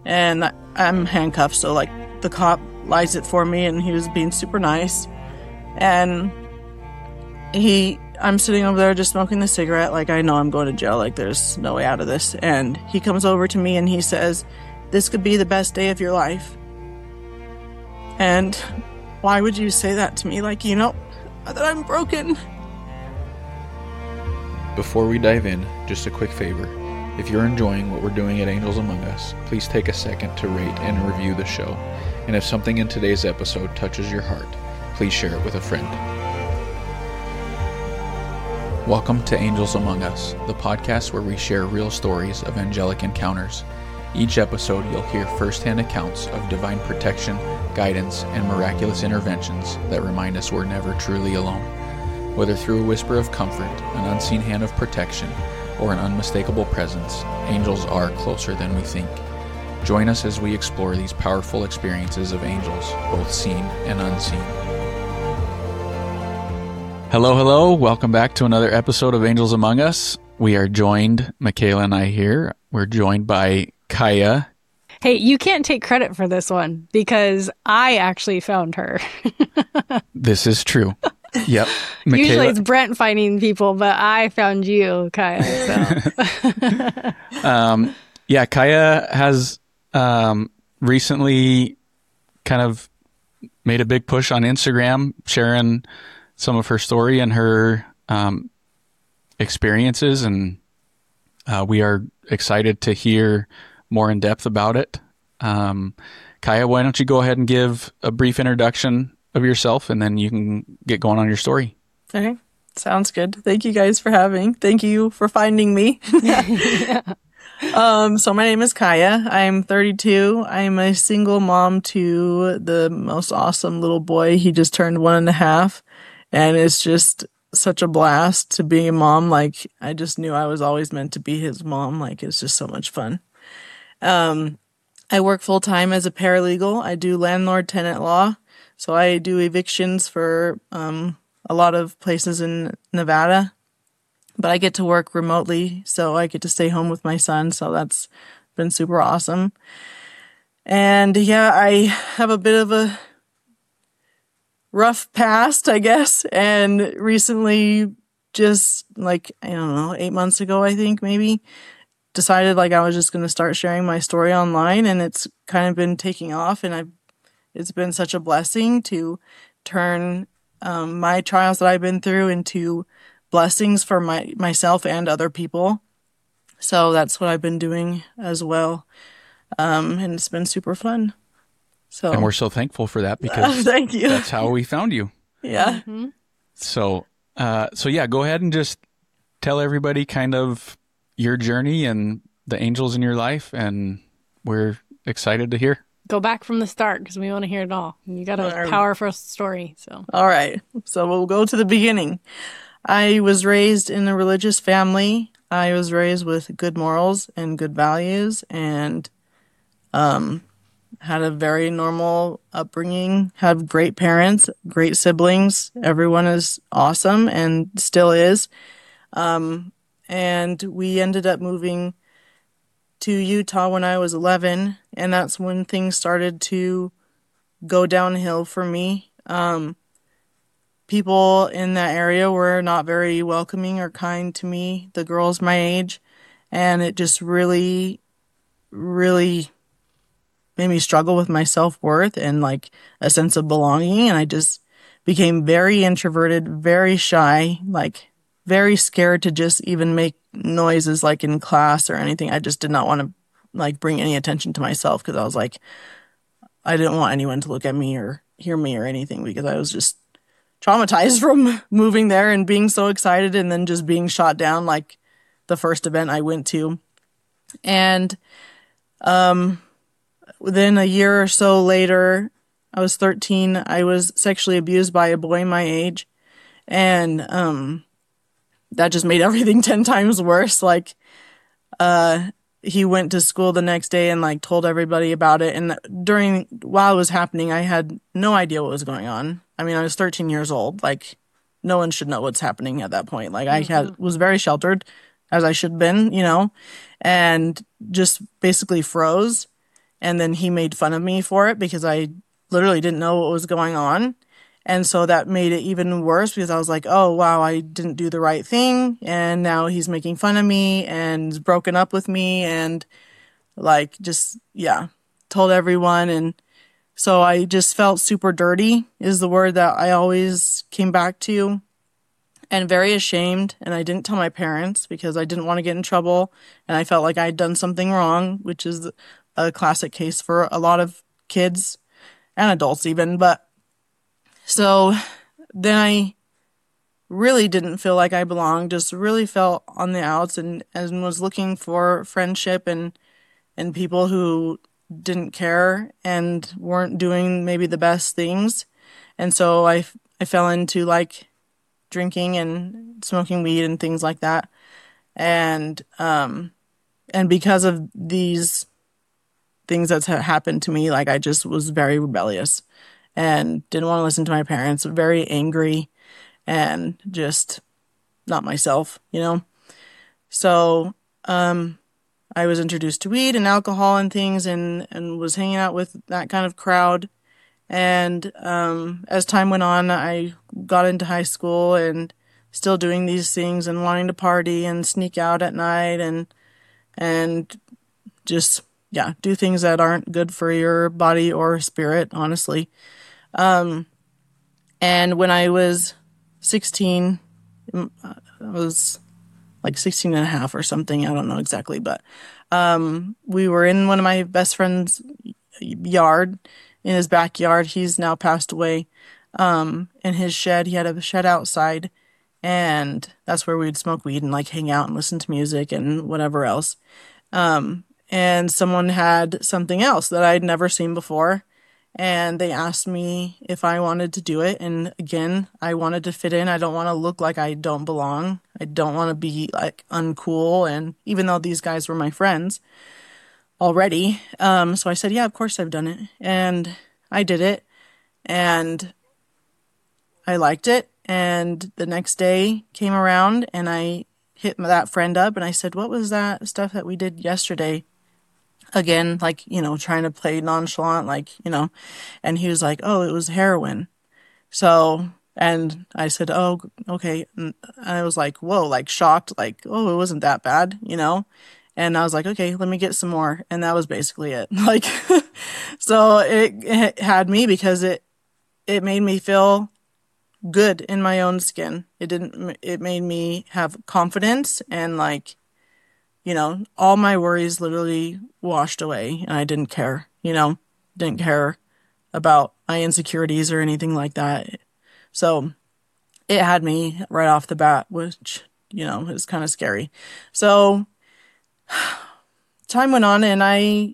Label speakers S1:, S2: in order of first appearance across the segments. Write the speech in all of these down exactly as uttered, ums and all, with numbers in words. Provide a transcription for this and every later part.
S1: and I'm handcuffed. So like the cop lies it for me, and he was being super nice. And he, I'm sitting over there just smoking the cigarette. Like, I know I'm going to jail. Like, there's no way out of this. And he comes over to me and he says, "This could be the best day of your life." And why would you say that to me? Like, you know, that I'm broken.
S2: Before we dive in, just a quick favor. If you're enjoying what we're doing at Angels Among Us, please take a second to rate and review the show. And if something in today's episode touches your heart, please share it with a friend. Welcome to Angels Among Us, the podcast where we share real stories of angelic encounters. Each episode you'll hear firsthand accounts of divine protection, guidance, and miraculous interventions that remind us we're never truly alone. Whether through a whisper of comfort, an unseen hand of protection, or an unmistakable presence, angels are closer than we think. Join us as we explore these powerful experiences of angels, both seen and unseen. Hello, hello. Welcome back to another episode of Angels Among Us. We are joined, Michaela and I here, we're joined by Kaya.
S3: Hey, you can't take credit for this one because I actually found her.
S2: This is true. Yep. Michaela.
S3: Usually it's Brent finding people, but I found you, Kaya. So.
S2: um, yeah, Kaya has um, recently kind of made a big push on Instagram, sharing some of her story and her um, experiences, and uh, we are excited to hear more in depth about it. Um, Kaya, why don't you go ahead and give a brief introduction of yourself, and then you can get going on your story.
S1: Okay, sounds good. Thank you guys for having. Thank you for finding me. Yeah. Um, so my name is Kaya. I'm thirty-two. I'm a single mom to the most awesome little boy. He just turned one and a half. And it's just such a blast to be a mom. Like, I just knew I was always meant to be his mom. Like, it's just so much fun. Um, I work full time as a paralegal. I do landlord tenant law. So I do evictions for um, a lot of places in Nevada. But I get to work remotely, so I get to stay home with my son. So that's been super awesome. And yeah, I have a bit of a rough past, I guess, and recently, just like, I don't know, eight months ago, I think, maybe, decided like I was just going to start sharing my story online, and it's kind of been taking off, and I've, it's been such a blessing to turn um, my trials that I've been through into blessings for my myself and other people. So that's what I've been doing as well, um, and it's been super fun. So,
S2: and we're so thankful for that because
S1: uh, thank you.
S2: That's how we found you.
S1: Yeah.
S3: Mm-hmm.
S2: So, uh, so yeah, go ahead and just tell everybody kind of your journey and the angels in your life, and we're excited to hear.
S3: Go back from the start because we want to hear it all. You got a
S1: right.
S3: powerful story. So,
S1: all right. So we'll go to the beginning. I was raised in a religious family. I was raised with good morals and good values, and um. had a very normal upbringing, had great parents, great siblings. Everyone is awesome and still is. Um, and we ended up moving to Utah when I was eleven, and that's when things started to go downhill for me. Um, people in that area were not very welcoming or kind to me, the girls my age, and it just really, really made me struggle with my self-worth and like a sense of belonging. And I just became very introverted, very shy, like very scared to just even make noises like in class or anything. I just did not want to like bring any attention to myself because I was like, I didn't want anyone to look at me or hear me or anything because I was just traumatized from moving there and being so excited and then just being shot down like the first event I went to. And um within a year or so later, I was thirteen, I was sexually abused by a boy my age. And um, that just made everything ten times worse. Like, uh, he went to school the next day and, like, told everybody about it. And during, while it was happening, I had no idea what was going on. I mean, I was thirteen years old. Like, no one should know what's happening at that point. Like, I had was very sheltered, as I should have been, you know, and just basically froze. And then he made fun of me for it because I literally didn't know what was going on. And so that made it even worse because I was like, oh, wow, I didn't do the right thing. And now he's making fun of me and has broken up with me and like just, yeah, told everyone. And so I just felt super dirty is the word that I always came back to, and very ashamed. And I didn't tell my parents because I didn't want to get in trouble. And I felt like I'd done something wrong, which is a classic case for a lot of kids and adults even. But so then I really didn't feel like I belonged, just really felt on the outs and, and was looking for friendship and, and people who didn't care and weren't doing maybe the best things. And so I, I fell into like drinking and smoking weed and things like that. And, um, and because of these things that's ha- happened to me, like I just was very rebellious and didn't want to listen to my parents, very angry and just not myself, you know? So, um, I was introduced to weed and alcohol and things and, and was hanging out with that kind of crowd. And um, as time went on, I got into high school and still doing these things and wanting to party and sneak out at night and and just, yeah, do things that aren't good for your body or spirit, honestly. Um, and when I was sixteen, I was like sixteen and a half or something. I don't know exactly, but um, we were in one of my best friend's yard, in his backyard. He's now passed away. Um, in his shed, he had a shed outside, and that's where we'd smoke weed and like hang out and listen to music and whatever else. Um, and someone had something else that I'd never seen before. And they asked me if I wanted to do it. And again, I wanted to fit in. I don't want to look like I don't belong. I don't want to be like uncool. And even though these guys were my friends already, um, so I said, yeah, of course I've done it. And I did it. And I liked it. And the next day came around and I hit that friend up and I said, what was that stuff that we did yesterday? Again, like, you know, trying to play nonchalant, like, you know, and he was like, oh, it was heroin. So, and I said, oh, okay. And I was like, whoa, like shocked, like, oh, it wasn't that bad, you know? And I was like, okay, let me get some more. And that was basically it. Like, so it, it had me because it, it made me feel good in my own skin. It didn't, it made me have confidence and like, you know, all my worries literally washed away and I didn't care, you know, didn't care about my insecurities or anything like that. So it had me right off the bat, which, you know, is kind of scary. So time went on and I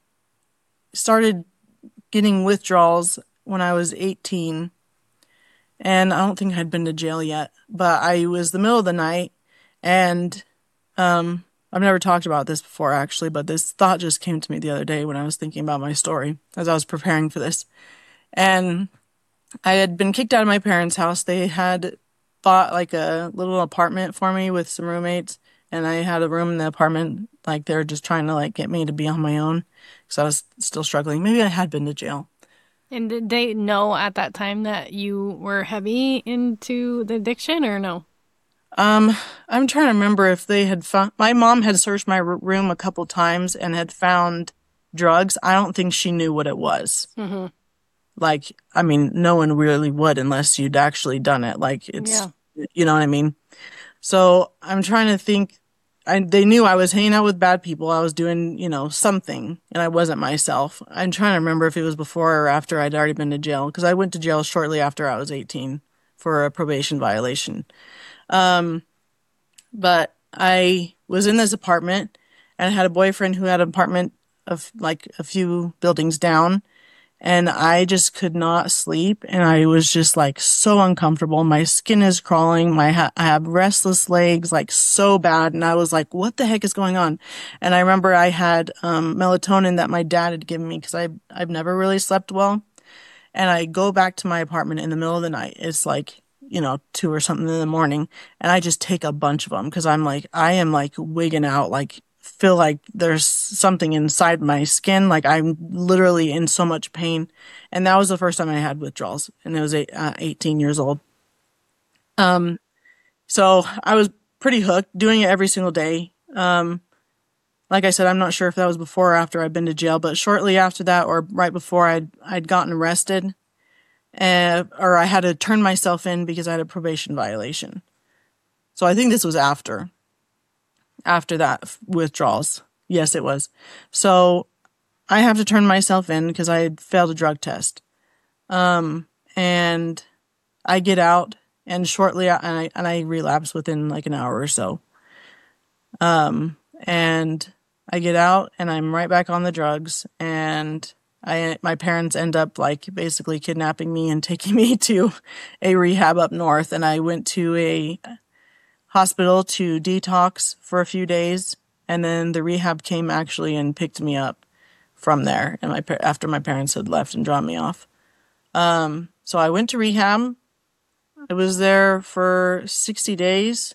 S1: started getting withdrawals when I was eighteen. And I don't think I'd been to jail yet, but I was the middle of the night and, um, I've never talked about this before, actually, but this thought just came to me the other day when I was thinking about my story as I was preparing for this. And I had been kicked out of my parents' house. They had bought like a little apartment for me with some roommates, and I had a room in the apartment. Like they were just trying to like get me to be on my own because I was still struggling. Maybe I had been to jail.
S3: And did they know at that time that you were heavy into the addiction or no?
S1: Um, I'm trying to remember if they had found, my mom had searched my r- room a couple times and had found drugs. I don't think she knew what it was.
S3: Mm-hmm.
S1: Like, I mean, no one really would unless you'd actually done it. Like, it's, yeah. You know what I mean? So I'm trying to think, I, they knew I was hanging out with bad people. I was doing, you know, something and I wasn't myself. I'm trying to remember if it was before or after I'd already been to jail because I went to jail shortly after I was eighteen for a probation violation. Um, but I was in this apartment and I had a boyfriend who had an apartment of like a few buildings down and I just could not sleep and I was just like so uncomfortable. My skin is crawling. My, ha- I have restless legs, like so bad. And I was like, what the heck is going on? And I remember I had, um, melatonin that my dad had given me because I, I've never really slept well. And I go back to my apartment in the middle of the night. It's like, you know, two or something in the morning. And I just take a bunch of them because I'm like, I am like wigging out, like feel like there's something inside my skin. Like I'm literally in so much pain. And that was the first time I had withdrawals, and it was eight, uh, eighteen years old. Um, so I was pretty hooked, doing it every single day. Um, like I said, I'm not sure if that was before or after I'd been to jail, but shortly after that, or right before I'd, I'd gotten arrested, uh, or I had to turn myself in because I had a probation violation. So I think this was after, after that f- withdrawals. Yes, it was. So I have to turn myself in because I had failed a drug test. Um, and I get out, and shortly, and I, and I relapse within like an hour or so. Um, and I get out, and I'm right back on the drugs, and I, my parents end up like basically kidnapping me and taking me to a rehab up north. And I went to a hospital to detox for a few days. And then the rehab came actually and picked me up from there. And my, after my parents had left and dropped me off. Um, so I went to rehab. I was there for sixty days,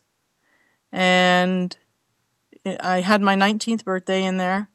S1: and I had my nineteenth birthday in there.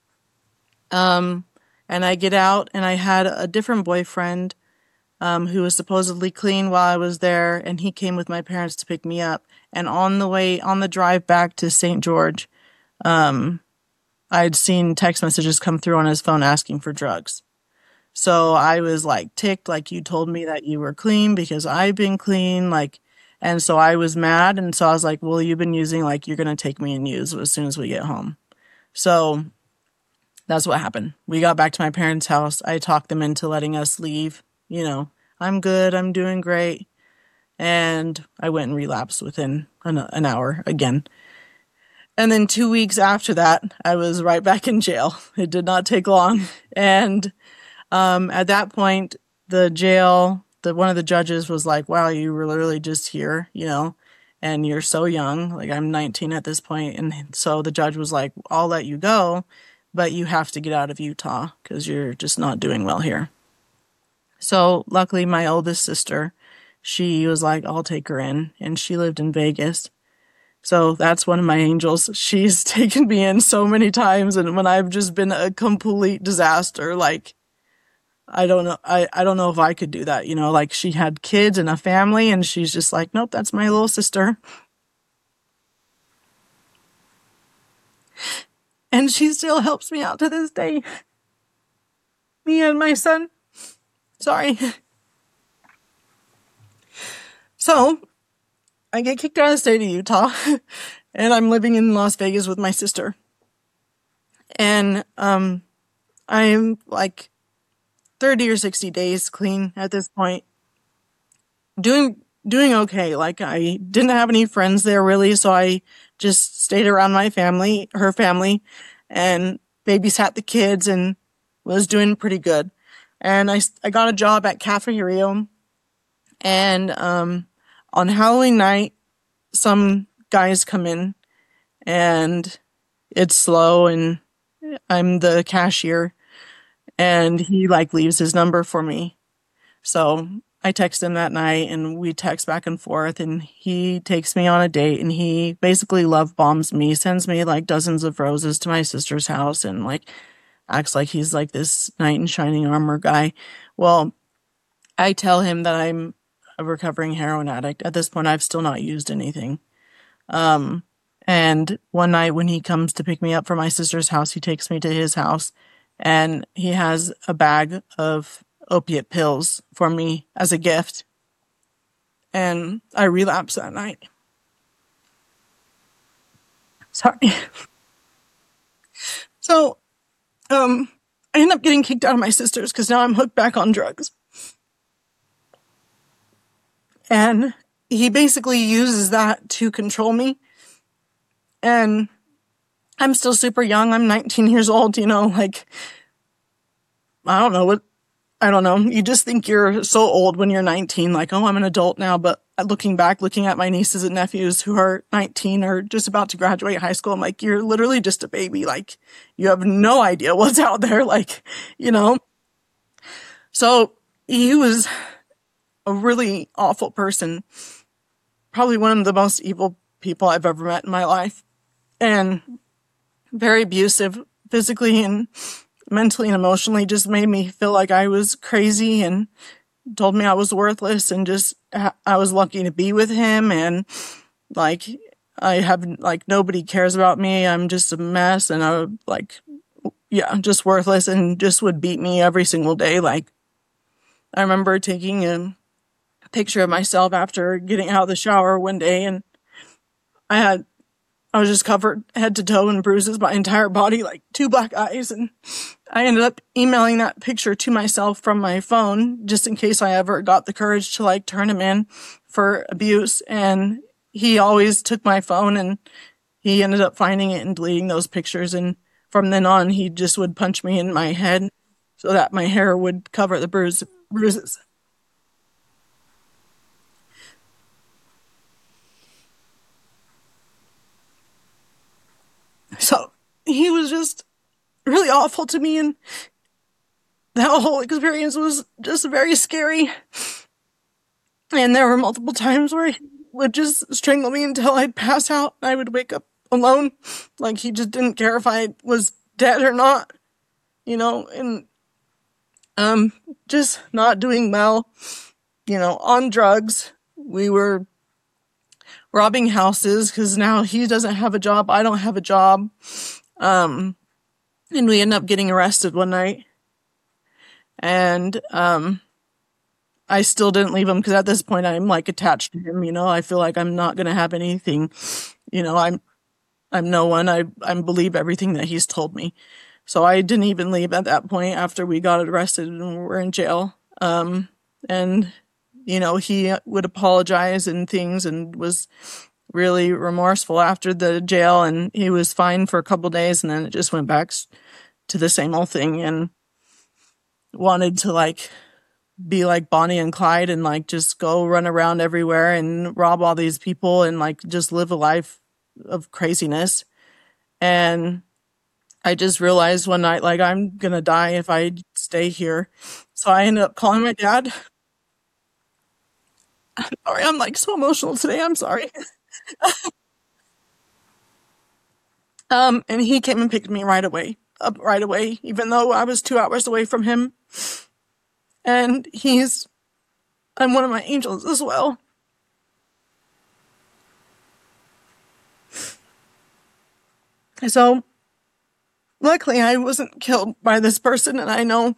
S1: Um, and I get out, and I had a different boyfriend, um, who was supposedly clean while I was there, and he came with my parents to pick me up. And on the way, on the drive back to Saint George, um, I'd seen text messages come through on his phone asking for drugs. So I was like ticked, like, you told me that you were clean because I've been clean, like, and so I was mad. And so I was like, well, you've been using, like, you're going to take me and use as soon as we get home. So that's what happened. We got back to my parents' house. I talked them into letting us leave. You know, I'm good. I'm doing great. And I went and relapsed within an, an hour again. And then two weeks after that, I was right back in jail. It did not take long. And Um, at that point, the jail, the one of the judges was like, wow, you were literally just here, you know, and you're so young. Like, I'm nineteen at this point. And so the judge was like, I'll let you go, but you have to get out of Utah because you're just not doing well here. So luckily, my oldest sister, she was like, I'll take her in. And she lived in Vegas. So that's one of my angels. She's taken me in so many times. And when I've just been a complete disaster, like, I don't know. I, I don't know if I could do that. You know, like, she had kids and a family, and she's just like, nope, that's my little sister. And she still helps me out to this day. Me and my son. Sorry. So I get kicked out of the state of Utah, and I'm living in Las Vegas with my sister. And um, I'm like thirty or sixty days clean at this point. Doing, doing okay. Like, I didn't have any friends there really, so I just stayed around my family, her family, and babysat the kids and was doing pretty good. And I, I got a job at Cafe Rio. And, um, on Halloween night, some guys come in, and it's slow, and I'm the cashier. And he like leaves his number for me. So I text him that night, and we text back and forth, and he takes me on a date, and he basically love bombs me, sends me like dozens of roses to my sister's house, and like acts like he's like this knight in shining armor guy. Well, I tell him that I'm a recovering heroin addict. At this point, I've still not used anything. Um, and one night when he comes to pick me up from my sister's house, he takes me to his house. And he has a bag of opiate pills for me as a gift. And I relapsed that night. Sorry. So, um, I ended up getting kicked out of my sister's because now I'm hooked back on drugs. And he basically uses that to control me. And I'm still super young. I'm nineteen years old, you know, like, I don't know what, I don't know. You just think you're so old when you're nineteen, like, oh, I'm an adult now. But looking back, looking at my nieces and nephews who are nineteen or just about to graduate high school, I'm like, you're literally just a baby. Like, you have no idea what's out there. Like, you know, so he was a really awful person. Probably one of the most evil people I've ever met in my life. And very abusive physically and mentally and emotionally, just made me feel like I was crazy and told me I was worthless and just I was lucky to be with him, and like I have like nobody cares about me. I'm just a mess, and I would like yeah, just worthless, and just would beat me every single day. Like I remember taking a picture of myself after getting out of the shower one day, and I had I was just covered head to toe in bruises, my entire body, like two black eyes. And I ended up emailing that picture to myself from my phone just in case I ever got the courage to like turn him in for abuse. And he always took my phone, and he ended up finding it and deleting those pictures. And from then on, he just would punch me in my head so that my hair would cover the bruise, bruises. So he was just really awful to me, and that whole experience was just very scary. And there were multiple times where he would just strangle me until I'd pass out. I would wake up alone, like he just didn't care if I was dead or not, you know, and um, just not doing well, you know, on drugs. We were robbing houses because now he doesn't have a job. I don't have a job. Um, and we end up getting arrested one night. And um, I still didn't leave him because at this point I'm like attached to him. You know, I feel like I'm not going to have anything. You know, I'm I'm no one. I I believe everything that he's told me. So I didn't even leave at that point after we got arrested and we were in jail. Um, and you know, he would apologize and things and was really remorseful after the jail, and he was fine for a couple days, and then it just went back to the same old thing, and wanted to like be like Bonnie and Clyde and like just go run around everywhere and rob all these people and like just live a life of craziness. And I just realized one night, like, I'm gonna die if I stay here. So I ended up calling my dad. I'm sorry, I'm like so emotional today. I'm sorry. um, and he came and picked me right away, up right away, even though I was two hours away from him. And he's, I'm one of my angels as well. So, luckily, I wasn't killed by this person, and I know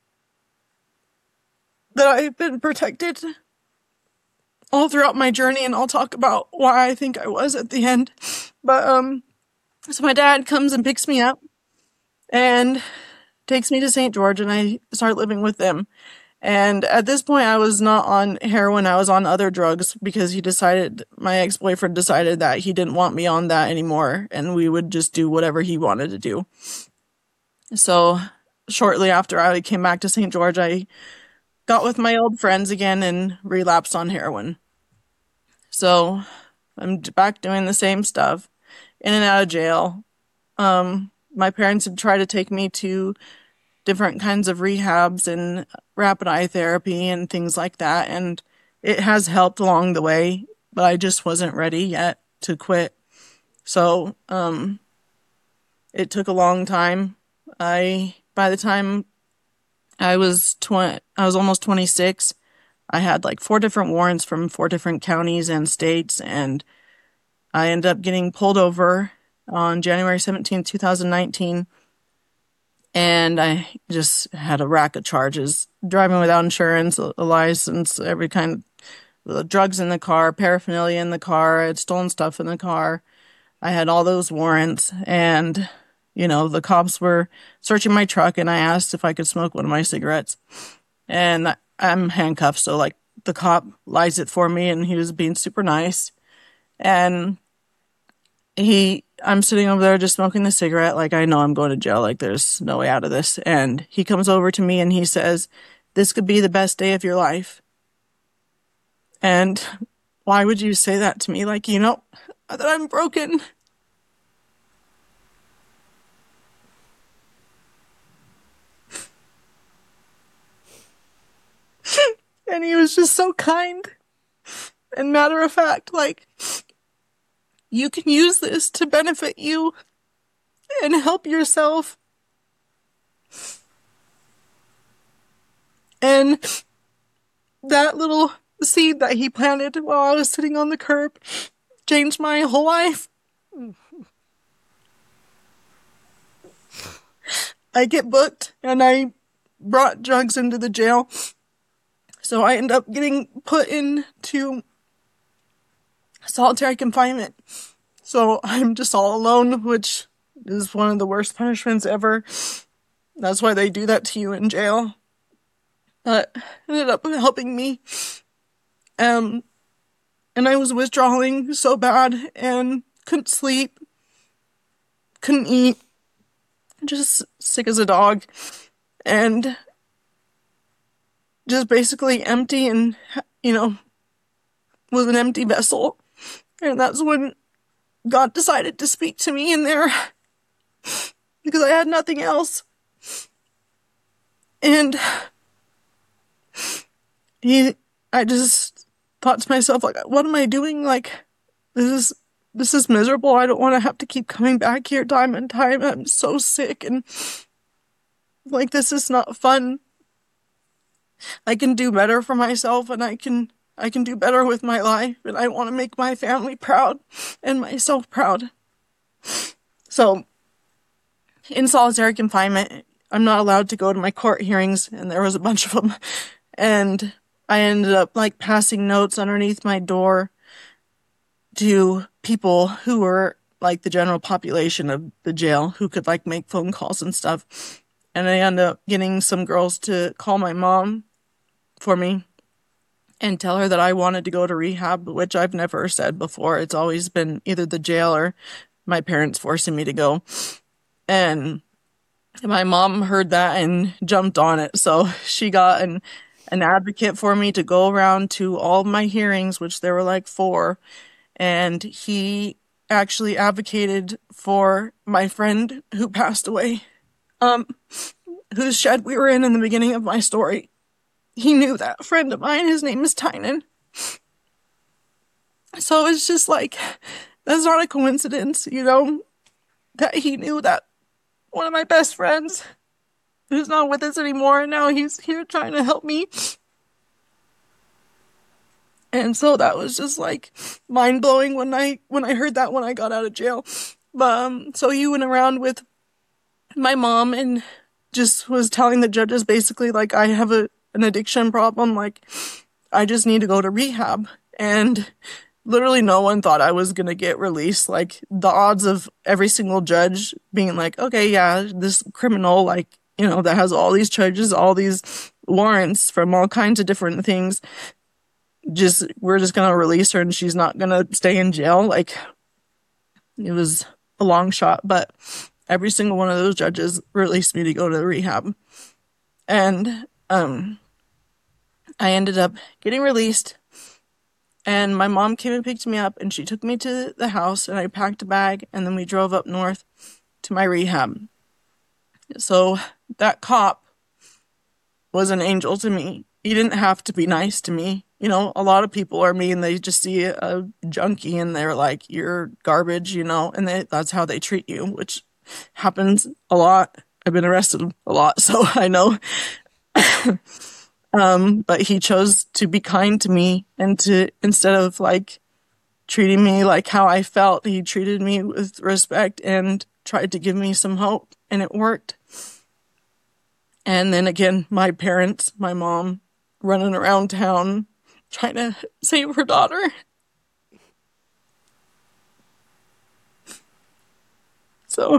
S1: that I've been protected all throughout my journey, and I'll talk about why I think I was at the end. But, um, so my dad comes and picks me up and takes me to Saint George, and I start living with them. And at this point, I was not on heroin. I was on other drugs because he decided, my ex-boyfriend decided that he didn't want me on that anymore, and we would just do whatever he wanted to do. So shortly after I came back to Saint George, I got with my old friends again and relapsed on heroin. So I'm back doing the same stuff, in and out of jail. Um, my parents had tried to take me to different kinds of rehabs and rapid eye therapy and things like that, and it has helped along the way, but I just wasn't ready yet to quit. So um, it took a long time. I by the time I was twenty, I was almost twenty-six. I had like four different warrants from four different counties and states, and I ended up getting pulled over on January seventeenth, twenty nineteen. And I just had a rack of charges: driving without insurance, a license, every kind of drugs in the car, paraphernalia in the car. I had stolen stuff in the car. I had all those warrants, and you know, the cops were searching my truck, and I asked if I could smoke one of my cigarettes. And I'm handcuffed, so like the cop lights it for me, and he was being super nice. And he, I'm sitting over there just smoking the cigarette, like I know I'm going to jail, like there's no way out of this. And he comes over to me and he says, "This could be the best day of your life." And why would you say that to me? Like, you know, that I'm broken. And he was just so kind and matter of fact, like, you can use this to benefit you and help yourself. And that little seed that he planted while I was sitting on the curb changed my whole life. I get booked and I brought drugs into the jail. So I end up getting put into solitary confinement. So I'm just all alone, which is one of the worst punishments ever. That's why they do that to you in jail. But it ended up helping me. Um, and I was withdrawing so bad and couldn't sleep, couldn't eat, just sick as a dog, and just basically empty and, you know, was an empty vessel. And that's when God decided to speak to me in there because I had nothing else. And he, I just thought to myself, like, what am I doing? Like, this is, this is miserable. I don't want to have to keep coming back here time and time. I'm so sick and like, this is not fun. I can do better for myself and I can, I can do better with my life, and I want to make my family proud and myself proud. So, in solitary confinement, I'm not allowed to go to my court hearings, and there was a bunch of them. And I ended up, like, passing notes underneath my door to people who were, like, the general population of the jail who could, like, make phone calls and stuff. And I ended up getting some girls to call my mom for me and tell her that I wanted to go to rehab, which I've never said before. It's always been either the jail or my parents forcing me to go. And my mom heard that and jumped on it. So she got an, an advocate for me to go around to all of my hearings, which there were like four. And he actually advocated for my friend who passed away, um, whose shed we were in in the beginning of my story. He knew that friend of mine. His name is Tynan. So it's just like, that's not a coincidence, you know, that he knew that one of my best friends, who's not with us anymore, and now he's here trying to help me. And so that was just like mind-blowing when I when I heard that when I got out of jail. But um, so he went around with my mom and just was telling the judges basically like, I have a an addiction problem, like I just need to go to rehab. And literally no one thought I was gonna get released. Like the odds of every single judge being like, okay, yeah, this criminal, like, you know, that has all these charges, all these warrants from all kinds of different things, just we're just gonna release her and she's not gonna stay in jail. Like it was a long shot, but every single one of those judges released me to go to rehab. And um I ended up getting released, and my mom came and picked me up and she took me to the house and I packed a bag and then we drove up north to my rehab. So that cop was an angel to me. He didn't have to be nice to me. You know, a lot of people are mean. They just see a junkie and they're like, you're garbage, you know, and they, that's how they treat you, which happens a lot. I've been arrested a lot, so I know. um, but he chose to be kind to me, and to, instead of like treating me like how I felt, he treated me with respect and tried to give me some hope, and it worked. And then again, my parents, my mom, running around town trying to save her daughter. So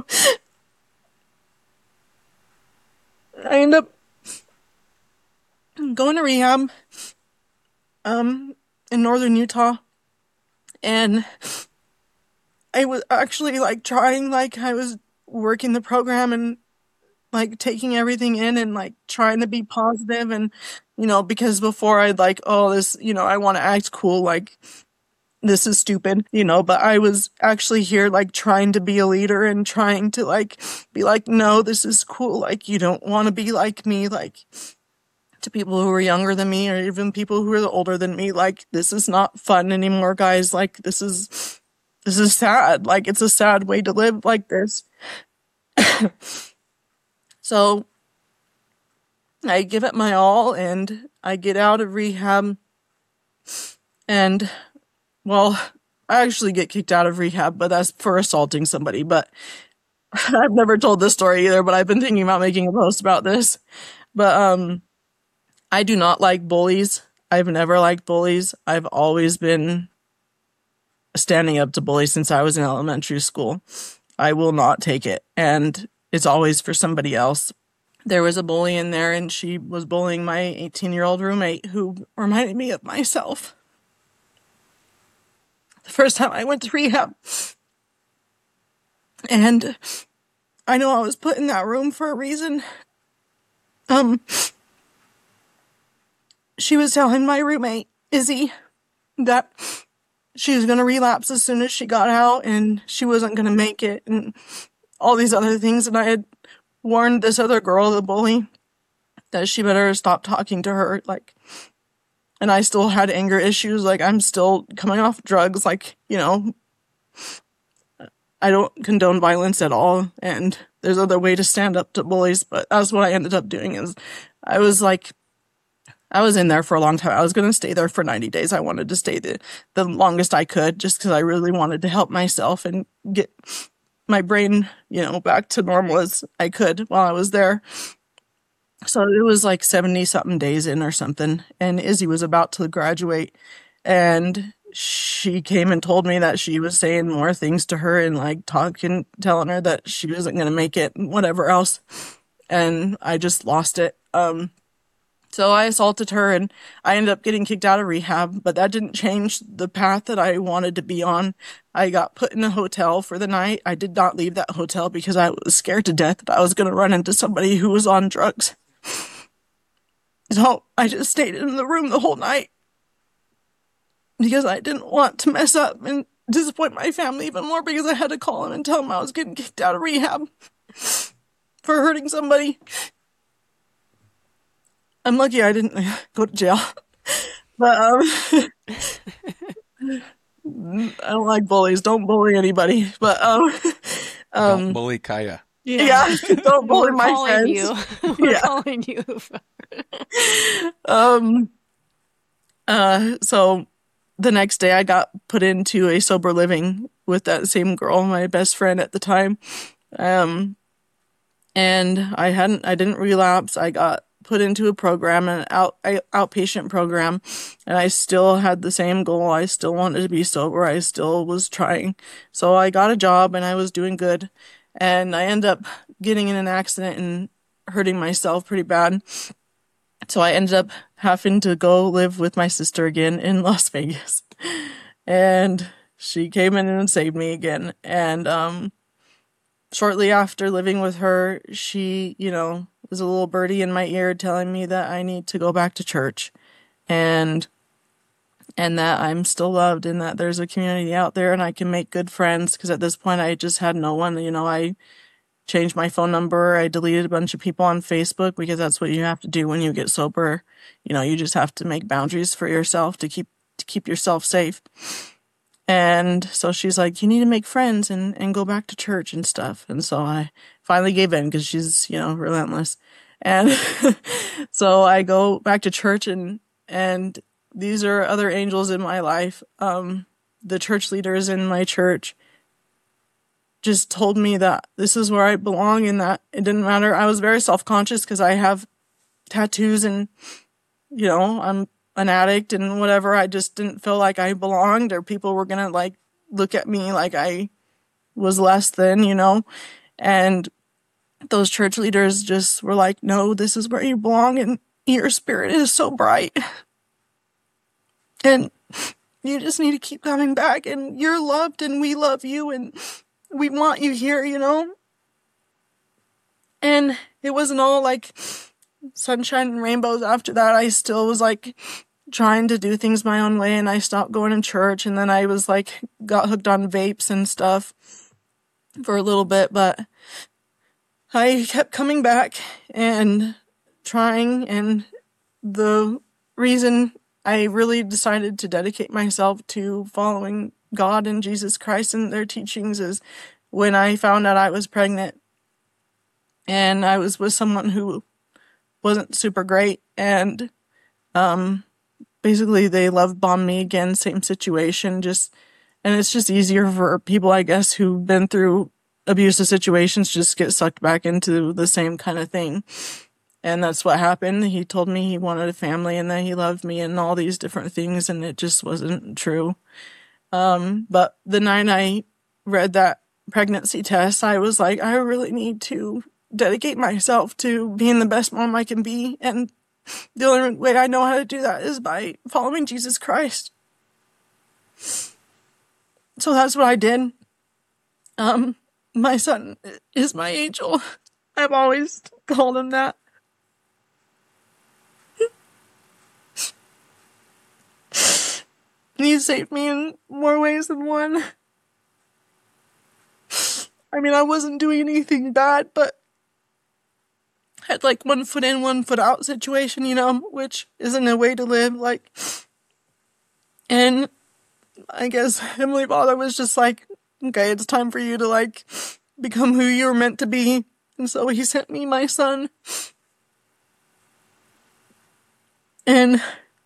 S1: I end up going to rehab um, in northern Utah. And I was actually like trying, like I was working the program and like taking everything in and like trying to be positive. And, you know, because before I'd like, oh, this, you know, I want to act cool, like this is stupid, you know, but I was actually here like trying to be a leader and trying to like be like, no, this is cool. Like, you don't want to be like me, like to people who are younger than me or even people who are older than me. Like, this is not fun anymore, guys. Like, this is, this is sad. Like, it's a sad way to live like this. So I give it my all, and I get out of rehab. And, well, I actually get kicked out of rehab, but that's for assaulting somebody. But I've never told this story either, but I've been thinking about making a post about this. But um, I do not like bullies. I've never liked bullies. I've always been standing up to bullies since I was in elementary school. I will not take it. And it's always for somebody else. There was a bully in there, and she was bullying my eighteen-year-old roommate, who reminded me of myself. The first time I went to rehab. And I know I was put in that room for a reason. Um, she was telling my roommate, Izzy, that she was going to relapse as soon as she got out, and she wasn't going to make it, and all these other things. And I had warned this other girl, the bully, that she better stop talking to her. Like, and I still had anger issues. Like, I'm still coming off drugs. Like, you know, I don't condone violence at all, and there's other way to stand up to bullies, but that's what I ended up doing. Is I was like, I was in there for a long time. I was going to stay there for ninety days. I wanted to stay the, the longest I could, just because I really wanted to help myself and get my brain, you know, back to normal as I could while I was there. So it was like seventy something days in or something, and Izzy was about to graduate, and she came and told me that she was saying more things to her and like talking, telling her that she wasn't going to make it and whatever else. And I just lost it. Um, so I assaulted her, and I ended up getting kicked out of rehab, but that didn't change the path that I wanted to be on. I got put in a hotel for the night. I did not leave that hotel because I was scared to death that I was going to run into somebody who was on drugs. So I just stayed in the room the whole night, because I didn't want to mess up and disappoint my family even more, because I had to call them and tell them I was getting kicked out of rehab for hurting somebody. I'm lucky I didn't go to jail. But um, I don't like bullies. Don't bully anybody. But um, um
S2: Don't bully Kaya.
S1: Yeah, yeah don't bully
S3: We're
S1: my
S3: calling
S1: friends.
S3: You. We're
S1: Yeah.
S3: calling you.
S1: um. Uh. So the next day, I got put into a sober living with that same girl, my best friend at the time. Um. And I hadn't. I didn't relapse. I got put into a program, an out a, outpatient program, and I still had the same goal. I still wanted to be sober. I still was trying. So I got a job, and I was doing good. And I ended up getting in an accident and hurting myself pretty bad. So I ended up having to go live with my sister again in Las Vegas. And she came in and saved me again. And um, shortly after living with her, she, you know, was a little birdie in my ear telling me that I need to go back to church. And and that I'm still loved, and that there's a community out there and I can make good friends, because at this point I just had no one. You know, I changed my phone number. I deleted a bunch of people on Facebook, because that's what you have to do when you get sober. You know, you just have to make boundaries for yourself to keep to keep yourself safe. And so she's like, you need to make friends and, and go back to church and stuff. And so I finally gave in, because she's, you know, relentless. And so I go back to church, and and these are other angels in my life. Um, the church leaders in my church just told me that this is where I belong, and that it didn't matter. I was very self-conscious because I have tattoos, and, you know, I'm an addict and whatever. I just didn't feel like I belonged, or people were going to like look at me like I was less than, you know. And those church leaders just were like, no, this is where you belong, and your spirit is so bright. And you just need to keep coming back, and you're loved, and we love you, and we want you here, you know? And it wasn't all like sunshine and rainbows after that. I still was like trying to do things my own way, and I stopped going to church, and then I was like, got hooked on vapes and stuff for a little bit, but I kept coming back and trying, and the reason I really decided to dedicate myself to following God and Jesus Christ and their teachings is when I found out I was pregnant. and I was with someone who wasn't super great, and um, basically they love bombed me again, same situation, just, and it's just easier for people, I guess, who've been through abusive situations, just get sucked back into the same kind of thing. And that's what happened. He told me he wanted a family and that he loved me and all these different things, and it just wasn't true. Um, but the night I read that pregnancy test, I was like, I really need to dedicate myself to being the best mom I can be, and the only way I know how to do that is by following Jesus Christ. So that's what I did. Um, my son is my angel. I've always called him that. He saved me in more ways than one. I mean, I wasn't doing anything bad, but had like one foot in, one foot out situation, you know, which isn't a way to live. Like, and I guess Heavenly Father was just like, okay, it's time for you to like become who you were meant to be. And so he sent me my son. And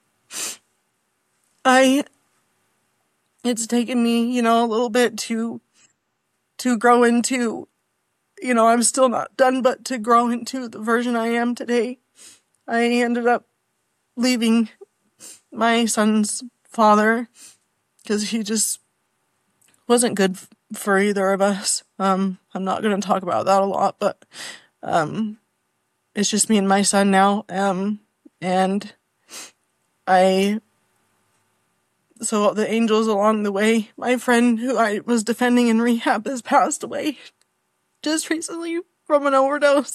S1: I, it's taken me, you know, a little bit to, to grow into, you know, I'm still not done, but to grow into the version I am today. I ended up leaving my son's father because he just wasn't good f- for either of us. Um, I'm not going to talk about that a lot, but, um, it's just me and my son now. Um, and I, so the angels along the way, my friend who I was defending in rehab has passed away just recently from an overdose.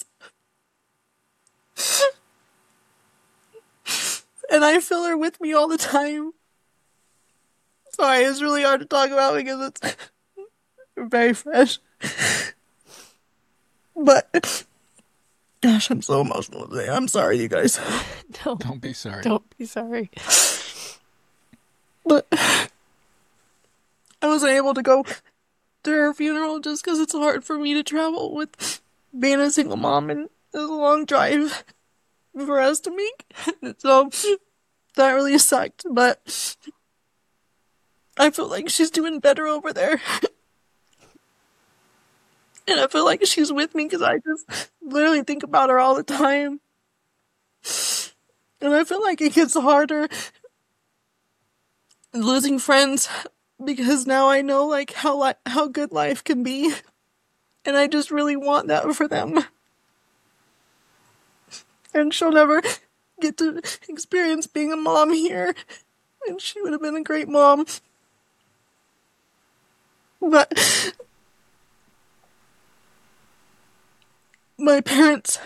S1: And I feel her with me all the time. Sorry, it's really hard to talk about because it's very fresh. But, gosh, I'm so emotional today. I'm sorry, you guys.
S3: Don't,
S2: Don't be sorry.
S3: don't be sorry.
S1: But I wasn't able to go to her funeral just because it's hard for me to travel with being a single mom, and it was a long drive for us to make. So that really sucked, but I feel like she's doing better over there. And I feel like she's with me because I just literally think about her all the time. And I feel like it gets harder losing friends because now I know like how li- how good life can be, and I just really want that for them. And she'll never get to experience being a mom here, and she would have been a great mom. But my parents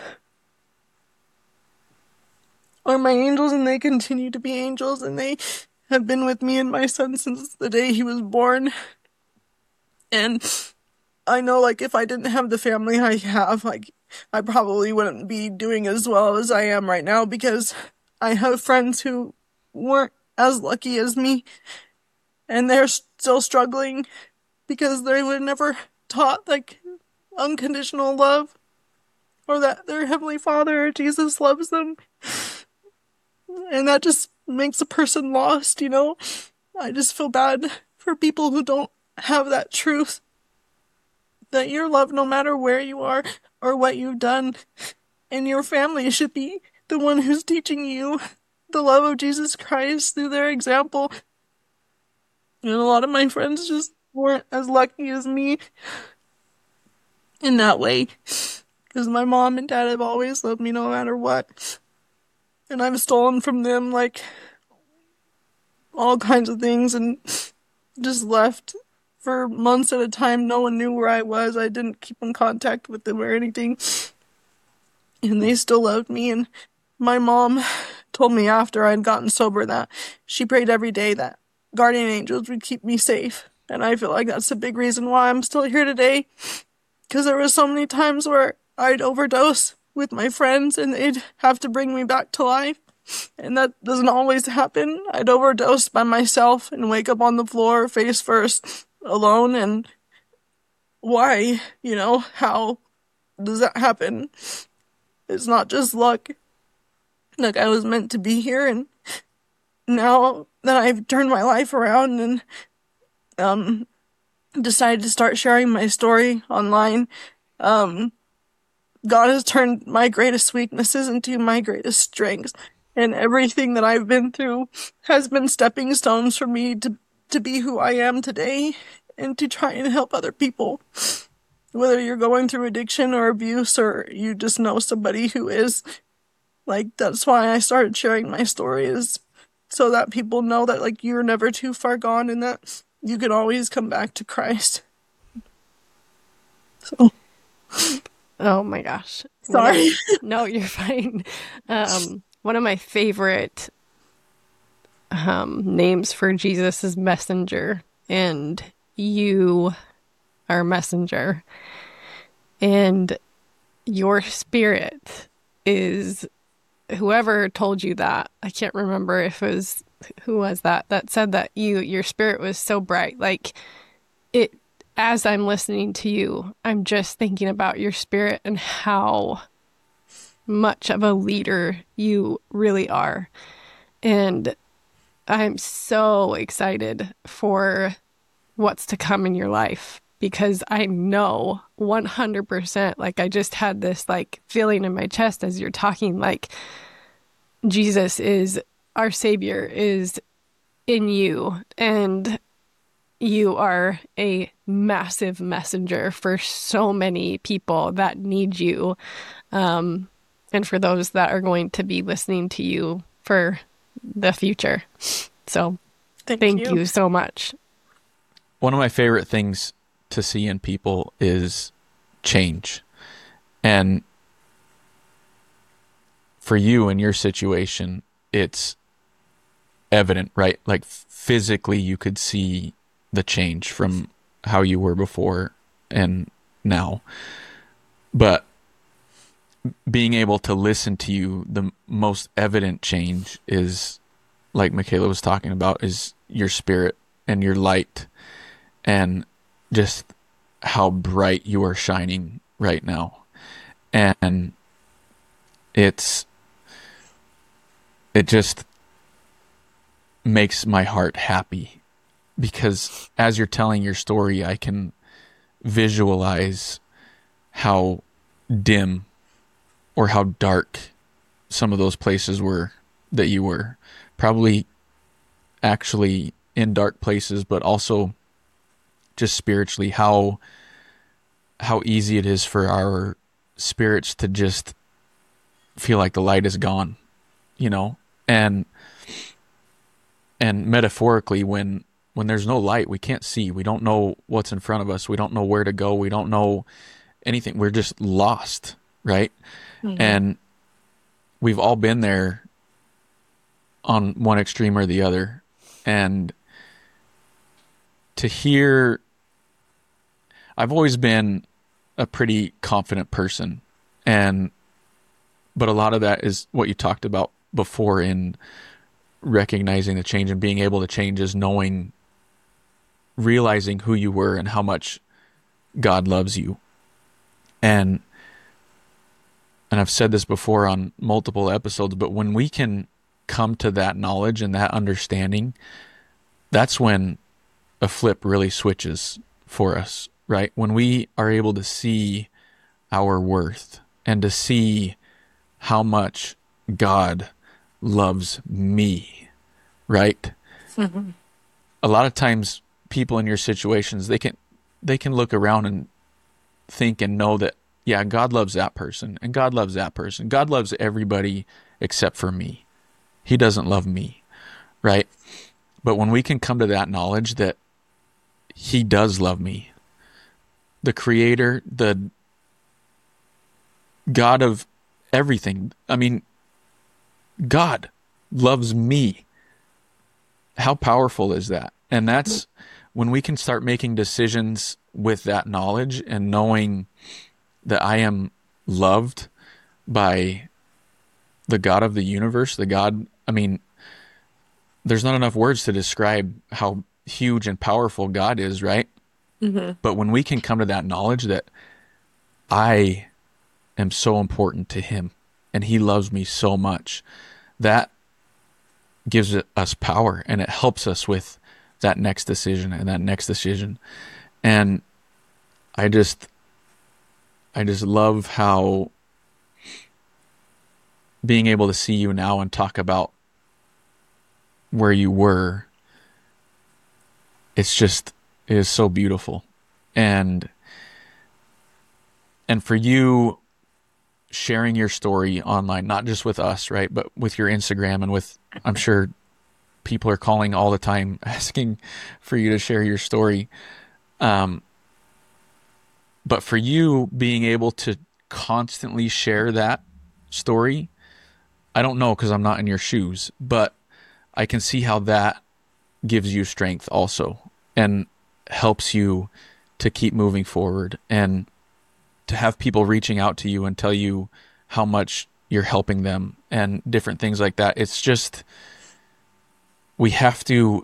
S1: are my angels, and they continue to be angels, and they have been with me and my son since the day he was born. And I know, like, if I didn't have the family I have, like, I probably wouldn't be doing as well as I am right now, because I have friends who weren't as lucky as me, and they're still struggling because they were never taught, like, unconditional love, or that their Heavenly Father or Jesus loves them. And that just makes a person lost, you know? I just feel bad for people who don't have that truth, that you're loved no matter where you are or what you've done, and your family should be the one who's teaching you the love of Jesus Christ through their example. And a lot of my friends just weren't as lucky as me in that way, because my mom and dad have always loved me no matter what. And I've stolen from them, like, all kinds of things, and just left for months at a time. No one knew where I was. I didn't keep in contact with them or anything. And they still loved me. And my mom told me after I'd gotten sober that she prayed every day that guardian angels would keep me safe. And I feel like that's a big reason why I'm still here today. Because there were so many times where I'd overdose with my friends and they'd have to bring me back to life. And that doesn't always happen. I'd overdose by myself and wake up on the floor face first, alone. And why? You know, how does that happen? It's not just luck. Like, I was meant to be here, and now that I've turned my life around and um decided to start sharing my story online, um God has turned my greatest weaknesses into my greatest strengths, and everything that I've been through has been stepping stones for me to to be who I am today and to try and help other people. Whether you're going through addiction or abuse, or you just know somebody who is, like, that's why I started sharing my story, is so that people know that, like, you're never too far gone and that you can always come back to Christ. So,
S3: Oh my gosh.
S1: sorry.
S3: No, you're fine. Um, one of my favorite um, names for Jesus is messenger, and you are messenger, and your spirit is, whoever told you that, I can't remember if it was, who was that, that said that you, your spirit was so bright. Like, it, as I'm listening to you, I'm just thinking about your spirit and how much of a leader you really are. And I'm so excited for what's to come in your life, because I know one hundred percent, like, I just had this like feeling in my chest as you're talking, like, Jesus is, our Savior is in you, and you are a massive messenger for so many people that need you. Um, and for those that are going to be listening to you for the future. So
S1: Thank,
S3: thank
S1: you.
S3: you so much.
S2: One of my favorite things to see in people is change. And for you in your situation, it's evident, right? Like, physically you could see the change from how you were before and now. But being able to listen to you, the most evident change is, like Michaela was talking about, is your spirit and your light, and just how bright you are shining right now. And it's, it just makes my heart happy, because as you're telling your story, I can visualize how dim or how dark some of those places were that you were. Probably actually in dark places, but also just spiritually, how how easy it is for our spirits to just feel like the light is gone, you know? And and metaphorically, when when there's no light, we can't see. We don't know what's in front of us. We don't know where to go. We don't know anything. We're just lost, right? Mm-hmm. And we've all been there on one extreme or the other. And to hear, I've always been a pretty confident person, and but a lot of that is what you talked about before in recognizing the change and being able to change, is knowing, realizing who you were and how much God loves you. And and I've said this before on multiple episodes, but when we can come to that knowledge and that understanding, that's when a flip really switches for us, right? When we are able to see our worth and to see how much God loves me, right? Mm-hmm. A lot of times people in your situations, they can they can look around and think and know that, yeah, God loves that person, and God loves that person. God loves everybody except for me. He doesn't love me, right? But when we can come to that knowledge that He does love me, the Creator, the God of everything, I mean, God loves me. How powerful is that? And that's when we can start making decisions with that knowledge and knowing that I am loved by the God of the universe, the God, I mean, there's not enough words to describe how huge and powerful God is, right? Mm-hmm. But when we can come to that knowledge that I am so important to him and he loves me so much. That gives us power and it helps us with that next decision and that next decision. And I just, I just love how being able to see you now and talk about where you were, it's just, it is so beautiful. And, and for you sharing your story online, not just with us, right, but with your Instagram and with, I'm sure people are calling all the time asking for you to share your story. Um, but for you being able to constantly share that story, I don't know because I'm not in your shoes, but I can see how that gives you strength also and helps you to keep moving forward and to have people reaching out to you and tell you how much you're helping them and different things like that. It's just, we have to,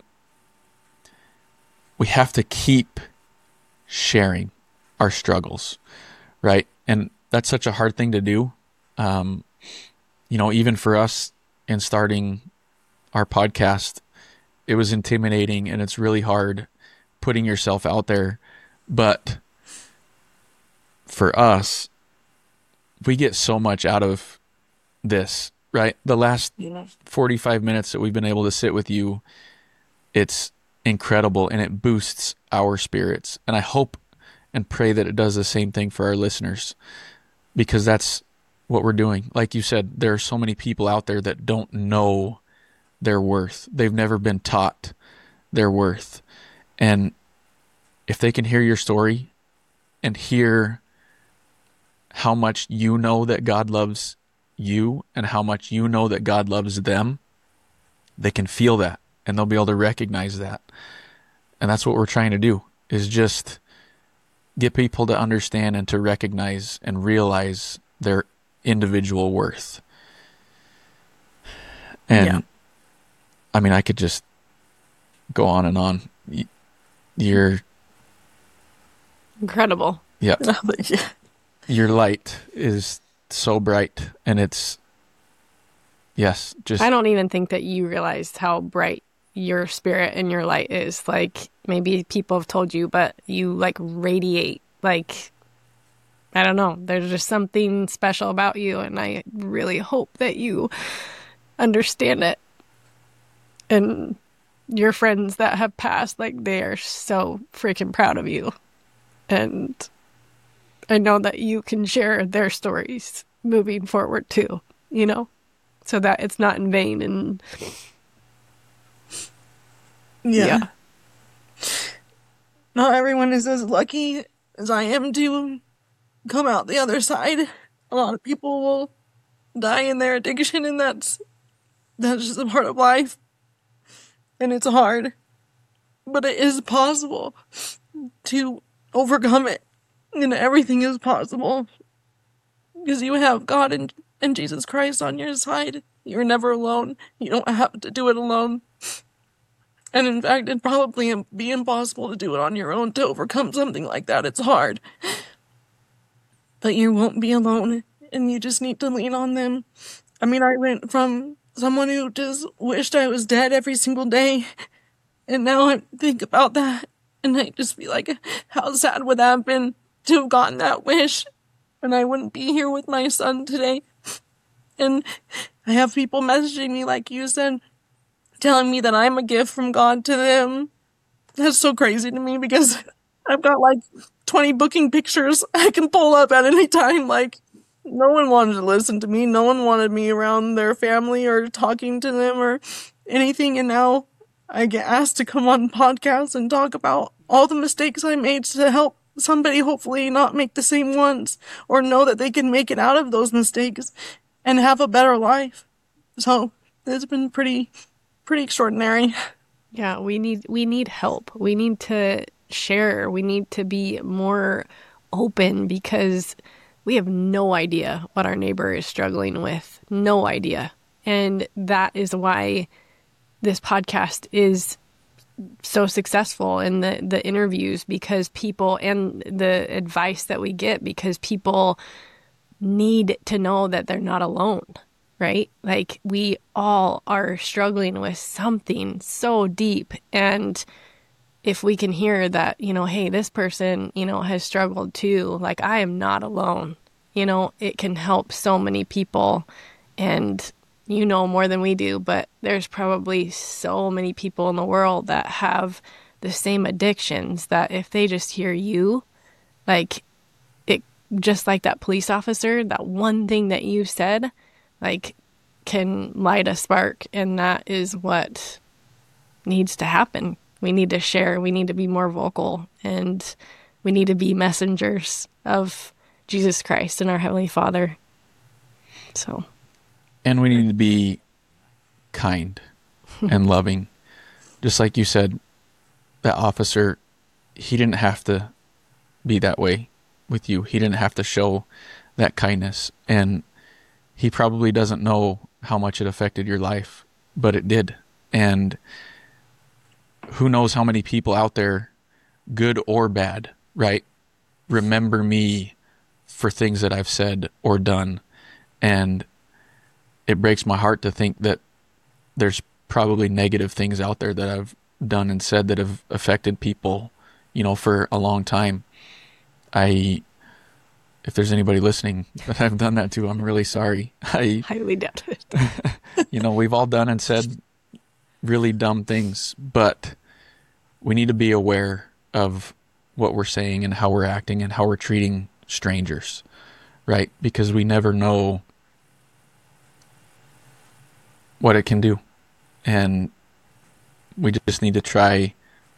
S2: we have to keep sharing our struggles, right? And that's such a hard thing to do. Um, you know, even for us in starting our podcast, it was intimidating and it's really hard putting yourself out there. But for us, we get so much out of this, right? The last forty-five minutes that we've been able to sit with you, it's incredible and it boosts our spirits. And I hope and pray that it does the same thing for our listeners, because that's what we're doing. Like you said, there are so many people out there that don't know their worth. They've never been taught their worth. And if they can hear your story and hear how much you know that God loves you and how much you know that God loves them, they can feel that and they'll be able to recognize that. And that's what we're trying to do, is just get people to understand and to recognize and realize their individual worth. And yeah. I mean, I could just go on and on. You're
S3: incredible.
S2: Yeah. Your light is so bright, and it's, yes, just.
S3: I don't even think that you realized how bright your spirit and your light is. Like, maybe people have told you, but you like radiate, like, I don't know. There's just something special about you, and I really hope that you understand it. And your friends that have passed, like, they are so freaking proud of you. And I know that you can share their stories moving forward too, you know, so that it's not in vain. And
S1: yeah. yeah. Not everyone is as lucky as I am to come out the other side. A lot of people will die in their addiction, and that's that's just a part of life. And it's hard, but it is possible to overcome it, and everything is possible because you have God and, and Jesus Christ on your side. You're never alone. You don't have to do it alone. And in fact, it'd probably be impossible to do it on your own to overcome something like that. It's hard. But you won't be alone, and you just need to lean on them. I mean, I went from someone who just wished I was dead every single day, and now I think about that, and I just be like, how sad would that have been to have gotten that wish, and I wouldn't be here with my son today. And I have people messaging me, like you said, telling me that I'm a gift from God to them. That's so crazy to me, because I've got like twenty booking pictures I can pull up at any time. Like, no one wanted to listen to me. No one wanted me around their family or talking to them or anything. And now I get asked to come on podcasts and talk about all the mistakes I made to help somebody hopefully not make the same ones, or know that they can make it out of those mistakes and have a better life. So it's been pretty, pretty extraordinary.
S3: Yeah, we need, we need help. We need to share. We need to be more open, because we have no idea what our neighbor is struggling with. No idea. And that is why this podcast is so successful in the, the interviews, because people, and the advice that we get, because people need to know that they're not alone, right? Like we all are struggling with something so deep. And if we can hear that, you know, hey, this person, you know, has struggled too, like I am not alone, you know, it can help so many people. And you know more than we do, but there's probably so many people in the world that have the same addictions that if they just hear you, like it, just like that police officer, that one thing that you said, like can light a spark. And that is what needs to happen. We need to share. We need to be more vocal, and we need to be messengers of Jesus Christ and our Heavenly Father. So.
S2: And we need to be kind and loving. Just like you said, that officer, he didn't have to be that way with you. He didn't have to show that kindness. And he probably doesn't know how much it affected your life, but it did. And who knows how many people out there, good or bad, right, remember me for things that I've said or done. And it breaks my heart to think that there's probably negative things out there that I've done and said that have affected people, you know, for a long time. I, if there's anybody listening that I've done that to, I'm really sorry. I
S3: highly doubt it.
S2: You know, we've all done and said really dumb things, but we need to be aware of what we're saying and how we're acting and how we're treating strangers, right? Because we never know what it can do. And we just need to try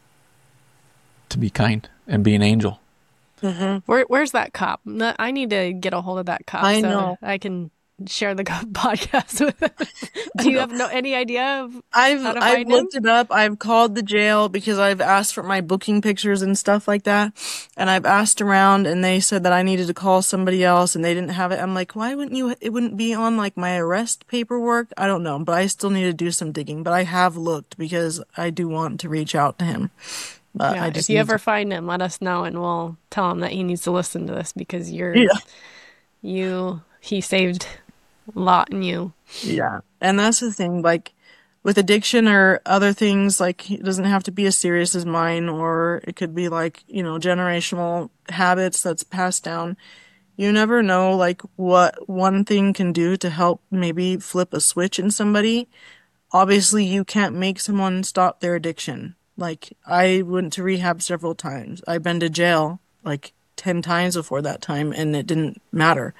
S2: to be kind and be an angel.
S3: Mm-hmm. Where, where's that cop? I need to get a hold of that cop.
S1: I
S3: so
S1: know.
S3: I can share the podcast with him. Do you have no any idea of
S1: I've
S3: how to
S1: I've
S3: find
S1: looked
S3: him?
S1: it up. I've called the jail because I've asked for my booking pictures and stuff like that. And I've asked around, and they said that I needed to call somebody else, and they didn't have it. I'm like, why wouldn't you? It wouldn't be on like my arrest paperwork. I don't know, but I still need to do some digging. But I have looked because I do want to reach out to him. But
S3: Yeah,
S1: I just
S3: if you
S1: need
S3: ever
S1: to-
S3: find him, let us know, and we'll tell him that he needs to listen to this because you're
S1: Yeah.
S3: you. He saved a lot in you.
S1: Yeah. And that's the thing, like with addiction or other things, like it doesn't have to be as serious as mine, or it could be like, you know, generational habits that's passed down. You never know like what one thing can do to help maybe flip a switch in somebody. Obviously you can't make someone stop their addiction. Like I went to rehab several times. I've been to jail like ten times before that time, and it didn't matter.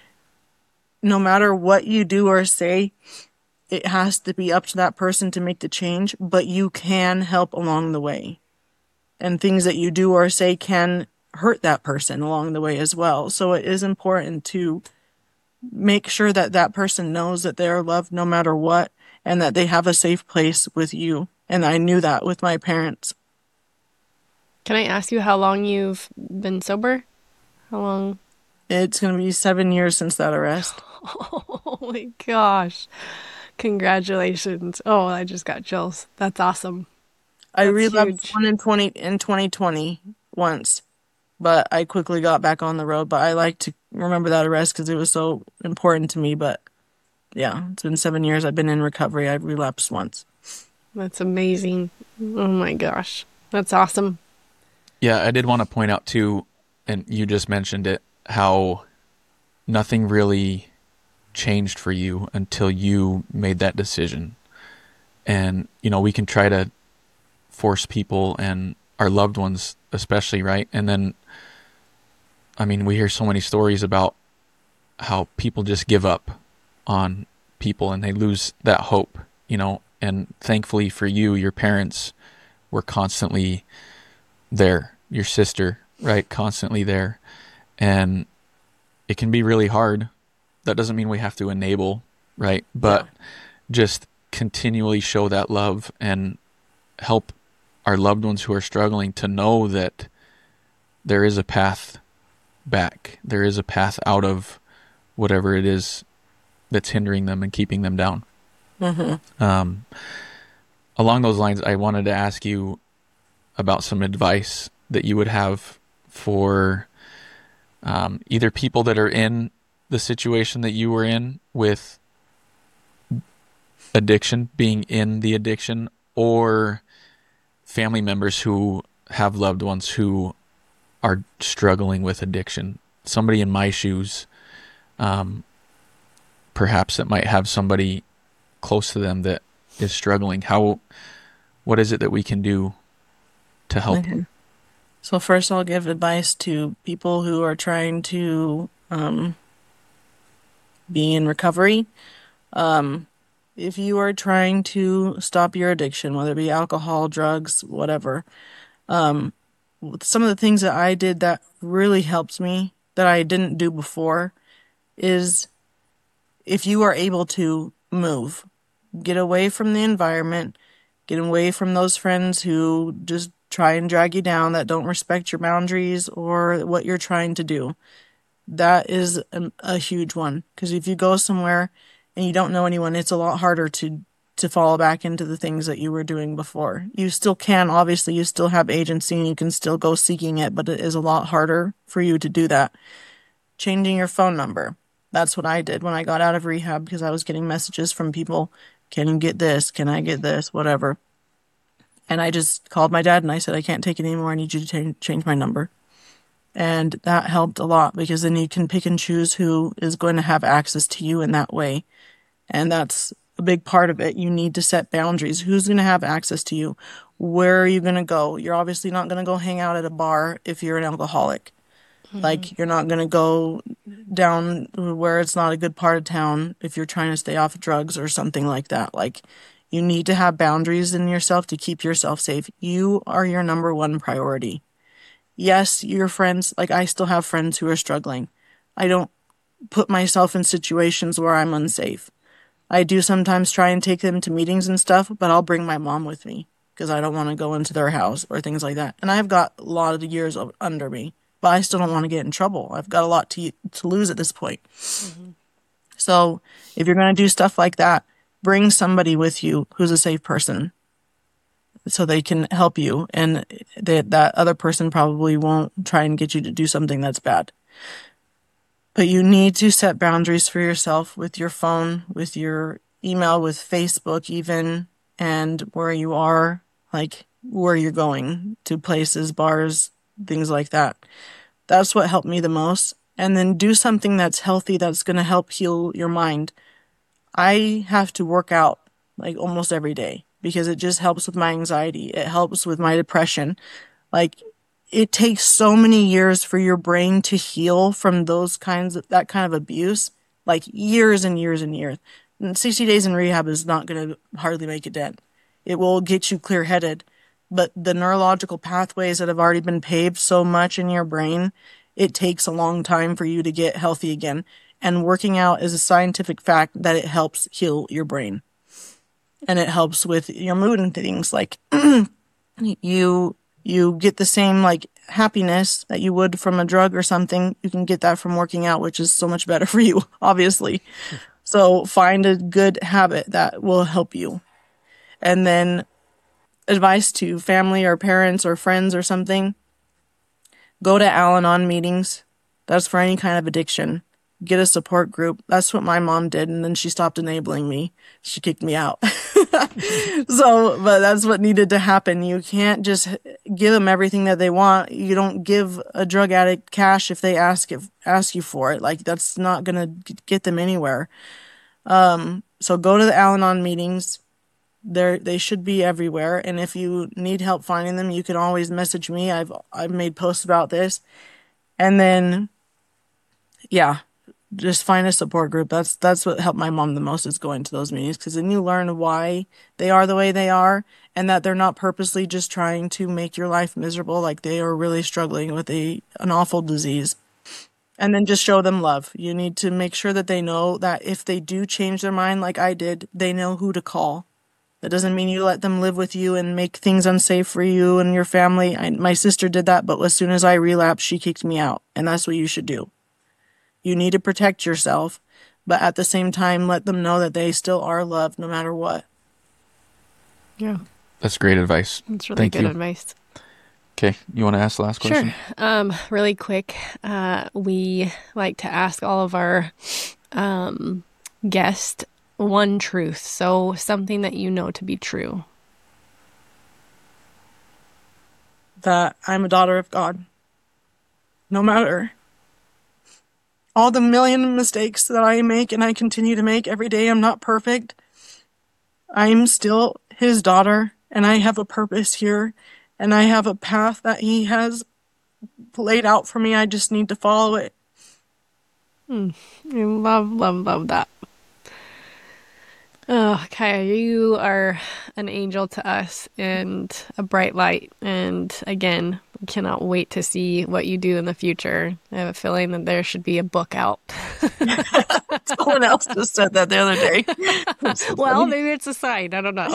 S1: No matter what you do or say, it has to be up to that person to make the change, but you can help along the way. And things that you do or say can hurt that person along the way as well. So it is important to make sure that that person knows that they are loved no matter what, and that they have a safe place with you. And I knew that with my parents.
S3: Can I ask you how long you've been sober? How long?
S1: It's going to be seven years since that arrest.
S3: Oh my gosh. Congratulations. Oh, I just got chills. That's awesome.
S1: I
S3: That's
S1: relapsed
S3: huge.
S1: one in twenty in twenty twenty once, but I quickly got back on the road. But I like to remember that arrest because it was so important to me. But yeah, it's been seven years. I've been in recovery. I've relapsed once.
S3: That's amazing. Oh my gosh. That's awesome.
S2: Yeah, I did want to point out too, and you just mentioned it, how nothing really changed for you until you made that decision. And, you know, we can try to force people and our loved ones especially, right? And then, I mean, we hear so many stories about how people just give up on people and they lose that hope, you know, and thankfully for you, your parents were constantly there, your sister, right? Constantly there. And it can be really hard. That doesn't mean we have to enable, right? But
S1: Yeah.
S2: just continually show that love and help our loved ones who are struggling to know that there is a path back. There is a path out of whatever it is that's hindering them and keeping them down.
S1: Mm-hmm.
S2: Um, along those lines, I wanted to ask you about some advice that you would have for um, either people that are in the situation that you were in with addiction, being in the addiction, or family members who have loved ones who are struggling with addiction? Somebody in my shoes, um, perhaps that might have somebody close to them that is struggling. How, what is it that we can do to help
S1: Okay.
S2: them?
S1: So first I'll give advice to people who are trying to um, be in recovery. Um, if you are trying to stop your addiction, whether it be alcohol, drugs, whatever, um, some of the things that I did that really helped me that I didn't do before is if you are able to move, get away from the environment, get away from those friends who just try and drag you down, that don't respect your boundaries or what you're trying to do. That is a, a huge one, because if you go somewhere and you don't know anyone, it's a lot harder to to fall back into the things that you were doing before. You still can, obviously, you still have agency and you can still go seeking it, but it is a lot harder for you to do that. Changing your phone number. That's what I did when I got out of rehab, because I was getting messages from people, can you get this? Can I get this? Whatever. And I just called my dad and I said, I can't take it anymore. I need you to t- change my number. And that helped a lot, because then you can pick and choose who is going to have access to you in that way. And that's a big part of it. You need to set boundaries. Who's going to have access to you? Where are you going to go? You're obviously not going to go hang out at a bar if you're an alcoholic. Mm-hmm. Like, you're not going to go down where it's not a good part of town if you're trying to stay off of drugs or something like that. Like, you need to have boundaries in yourself to keep yourself safe. You are your number one priority. Yes, your friends, like I still have friends who are struggling. I don't put myself in situations where I'm unsafe. I do sometimes try and take them to meetings and stuff, but I'll bring my mom with me because I don't want to go into their house or things like that. And I've got a lot of years under me, but I still don't want to get in trouble. I've got a lot to to lose at this point. Mm-hmm. So if you're going to do stuff like that, bring somebody with you who's a safe person so they can help you, and that that other person probably won't try and get you to do something that's bad. But you need to set boundaries for yourself with your phone, with your email, with Facebook even, and where you are, like where you're going to, places, bars, things like that. That's what helped me the most. And then do something that's healthy, that's going to help heal your mind. I have to work out like almost every day because it just helps with my anxiety. It helps with my depression. Like, it takes so many years for your brain to heal from those kinds of, that kind of abuse, like years and years and years. And sixty days in rehab is not going to hardly make a dent. It will get you clear-headed, but the neurological pathways that have already been paved so much in your brain, it takes a long time for you to get healthy again. And working out is a scientific fact that it helps heal your brain. And it helps with your mood and things. Like, you you get the same, like, happiness that you would from a drug or something. You can get that from working out, which is so much better for you, obviously. So find a good habit that will help you. And then advice to family or parents or friends or something. Go to Al-Anon meetings. That's for any kind of addiction. Get a support group. That's what my mom did, and then she stopped enabling me. She kicked me out. So, but that's what needed to happen. You can't just give them everything that they want. You don't give a drug addict cash if they ask if, ask you for it. Like, that's not gonna get them anywhere. Um, so go to the Al-Anon meetings. They're, they should be everywhere. And if you need help finding them, you can always message me. I've I've made posts about this. And then, yeah. Just find a support group. That's that's what helped my mom the most, is going to those meetings, because then you learn why they are the way they are, and that they're not purposely just trying to make your life miserable. Like, they are really struggling with a an awful disease. And then just show them love. You need to make sure that they know that if they do change their mind, like I did, they know who to call. That doesn't mean you let them live with you and make things unsafe for you and your family. I, my sister did that, but as soon as I relapsed, she kicked me out, and that's what you should do. You need to protect yourself, but at the same time, let them know that they still are loved no matter what.
S3: Yeah.
S2: That's great advice.
S3: That's really
S2: Thank
S3: good
S2: you.
S3: advice.
S2: Okay, you want to ask the last question?
S3: Sure. Um, really quick, uh, we like to ask all of our um, guests one truth. So something that you know to be true.
S1: That I'm a daughter of God. No matter all the million mistakes that I make and I continue to make every day, I'm not perfect. I'm still his daughter, and I have a purpose here, and I have a path that he has laid out for me. I just need to follow it.
S3: Hmm. I love, love, love that. Oh, Kaya, you are an angel to us and a bright light. And again, we cannot wait to see what you do in the future. I have a feeling that there should be a book out.
S1: Someone else just said that the other day. So
S3: well, maybe it's a sign. I don't know.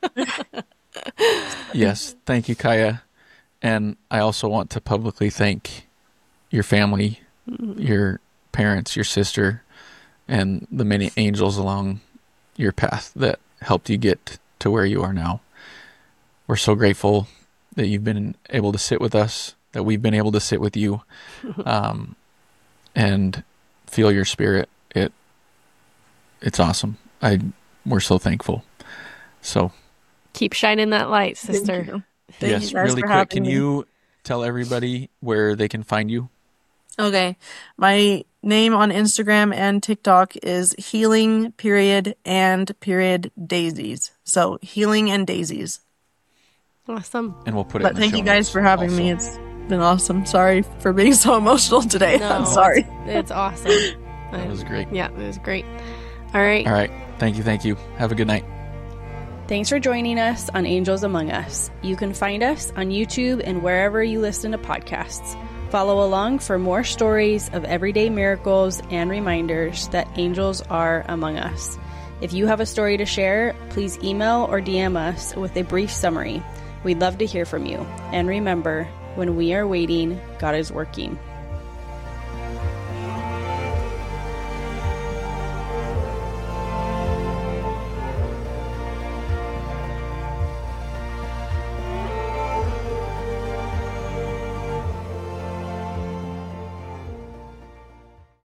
S2: Yes. Thank you, Kaya. And I also want to publicly thank your family, mm-hmm. your parents, your sister, and the many angels along your path that helped you get to where you are now. We're so grateful that you've been able to sit with us, that we've been able to sit with you, um, and feel your spirit. It, it's awesome. I, we're so thankful. So
S3: keep shining that light, sister.
S1: Thank you. Thank
S2: yes,
S1: you
S2: really quick. Can me. you tell everybody where they can find you?
S1: Okay. My name on Instagram and TikTok is healing period and period daisies. So healing and daisies.
S3: Awesome.
S2: And we'll put it
S1: but
S2: in the
S1: thank
S2: show
S1: you guys
S2: notes
S1: for having
S2: also.
S1: me. It's been awesome. Sorry for being so emotional today.
S3: No,
S1: I'm sorry.
S3: It's, it's awesome.
S2: That was great.
S3: Yeah, it was great. All right.
S2: All right. Thank you. Thank you. Have a good night.
S4: Thanks for joining us on Angels Among Us. You can find us on YouTube and wherever you listen to podcasts. Follow along for more stories of everyday miracles and reminders that angels are among us. If you have a story to share, please email or D M us with a brief summary. We'd love to hear from you. And remember, when we are waiting, God is working.